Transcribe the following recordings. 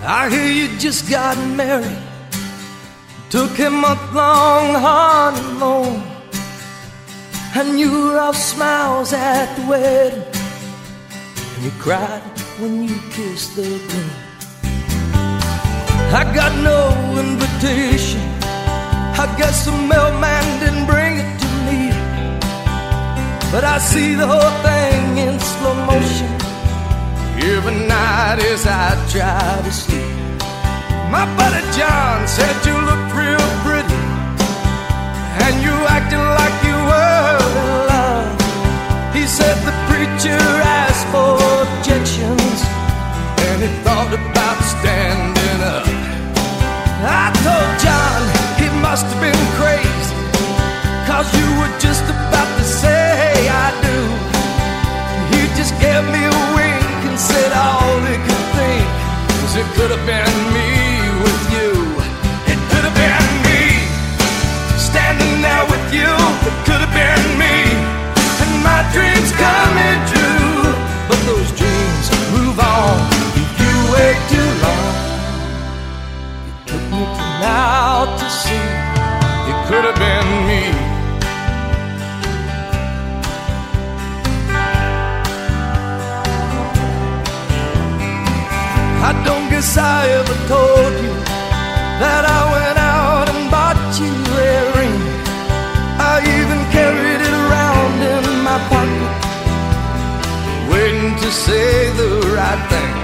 I hear you just got married, took a month-long honeymoon, and you were all smiles at the wedding, and you cried when you kissed the groom. I got no invitation, I guess the mailman didn't bring it to me, but I see the whole thing in slow motion every night as I try to sleep. My buddy John said you looked real pretty, and you acted like you were in love. He said the preacher asked for objections, and he thought about standing up. I told John he must have been crazy, 'cause you were just about to say I do. He just gave me a wink and said all he could think was it could have been me with you. It could have been me standing there with you. It could have been me, and my dreams coming true. But those dreams move on if you wait too long. It took me to now to see it could have been me. I don't guess I ever told you that I went out and bought you a ring. I even carried it around in my pocket, waiting to say the right thing.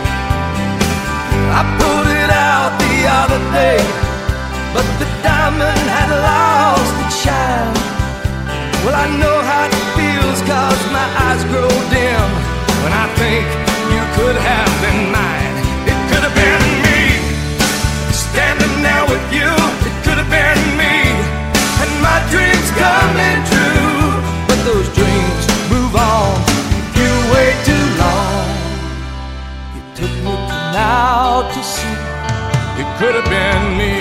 I pulled it out the other day, but the diamond had lost its shine. Well, I know how it feels, 'cause my eyes grow dim when I think you could have been mine. It could have been me standing there with you. It could have been me, and my dreams coming true. But those dreams move on if you wait too long. It took me to now to see it could have been me.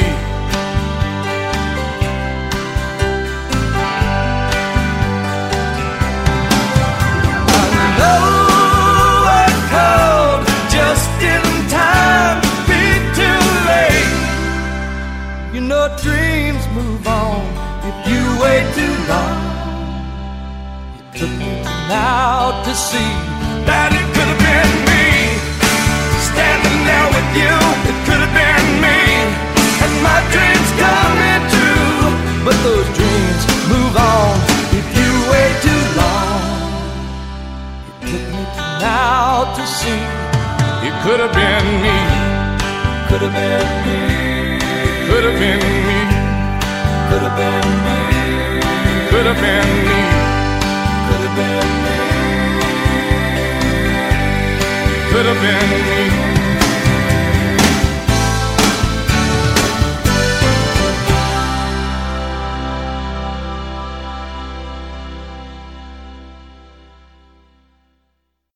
I know I called just in time to be too late. You know dreams move on if you wait too long. It took me to now to see that it could have been me standing there with you. It could have been me, and my dreams coming true. But those dreams move on if you wait too long. It took me to now to see it could have been me. Could have been me. Could have been me. Could have been me. Could have been me. Could have been me. Could have been me.